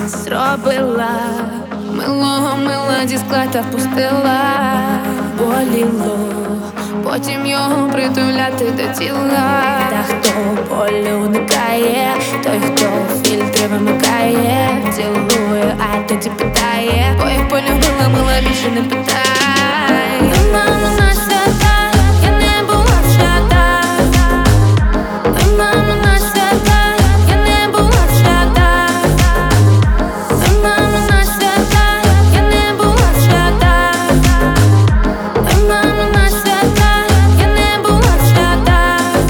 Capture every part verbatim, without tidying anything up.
зробила, милого мила зі скла та впустила. Боліло, потім його притуляти до тіла. Та хто болю уникає, той, хто фільтри вимикає, цілує, а тоді питає, бо як полюбила, мила більше не питай. Ой, мама, на свята, я не була свята. Ой, мама, на свята, я не була свята. Ой, мама, на свята, я не була свята. Ой, мама, на свята, я не була свята.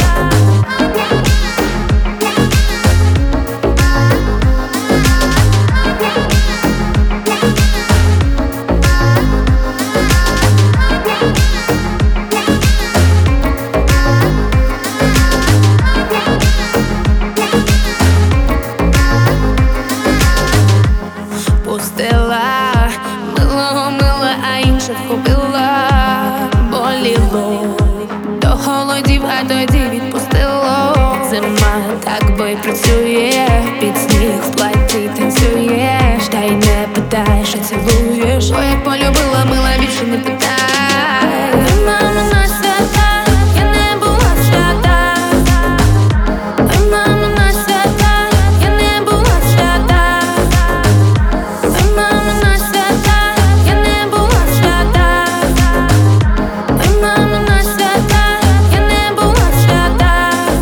Пустила, милого мила, а інше вхопила. Боліло, до холодів, а тоді відпустило. Зима так бо й працює, під сніг в платі танцюєш, та й не питаєш, а цілуєш. Бо як полюбила, мила більше не питай. Ой, мама, на свята, я не була свята. Ой, мама, на свята, я не була свята. Ой, мама, на свята, я не була свята. Ой, мама, на свята, я не була свята.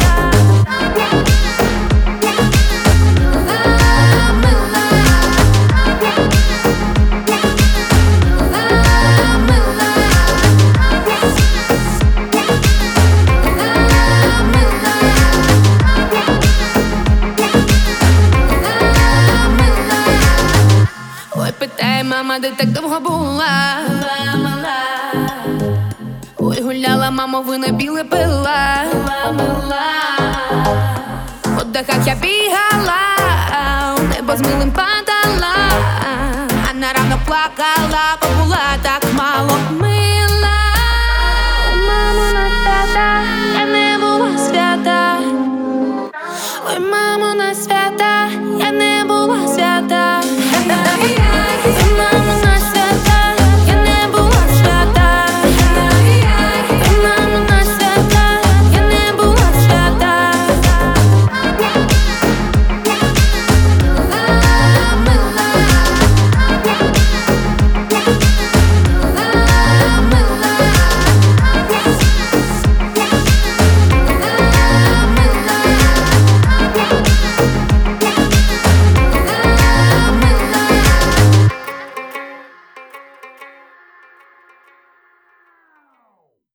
Ой, питає мама, де так довго була. Ой, гуляла, мамо, вино біле пила. По дахах я бігала, у небо з милим падала, а на ранок плакала, бо була так мало мила. Мамо, на свята, я не була свята. Ой, мамо, на свята.